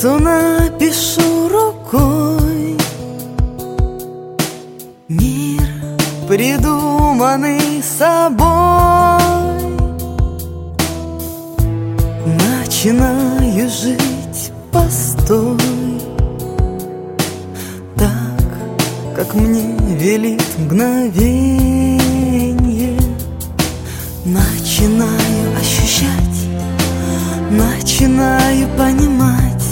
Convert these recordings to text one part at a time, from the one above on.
сердцу напишу рукой мир, придуманный собой. Начинаю жить постой, так, как мне велит мгновенье. Начинаю ощущать, начинаю понимать,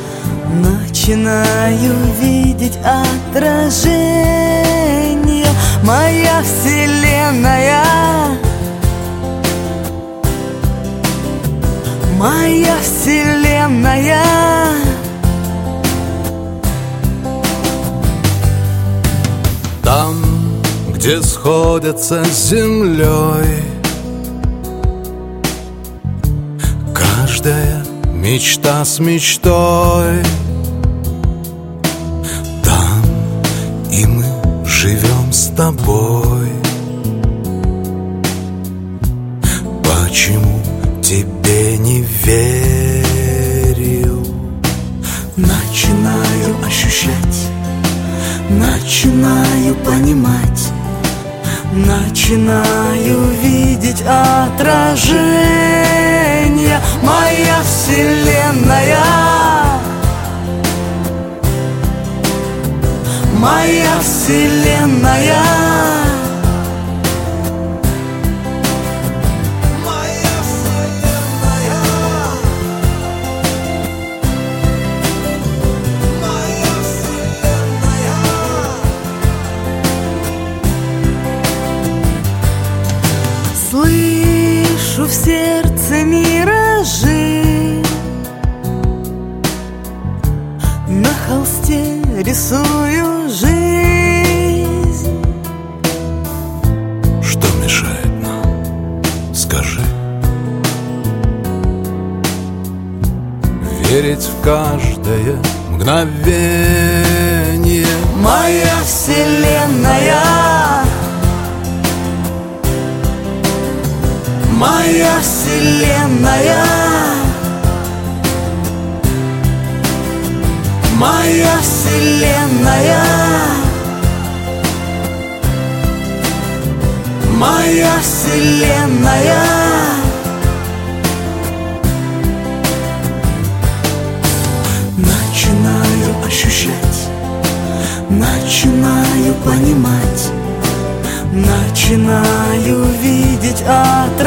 начинаю видеть отражение. Моя вселенная, моя вселенная. Там, где сходятся с землей каждая мечта с мечтой, там и мы живем с тобой. Почему тебе не верю? Начинаю ощущать, начинаю понимать, начинаю видеть отражение. Моя вселенная, моя вселенная. Слышу в сердце миражи, на холсте рисую жизнь. Что мешает нам? Скажи. Верить в каждое мгновение. Моя вселенная, моя вселенная, моя вселенная, моя вселенная. Начинаю ощущать, начинаю понимать, начинаю видеть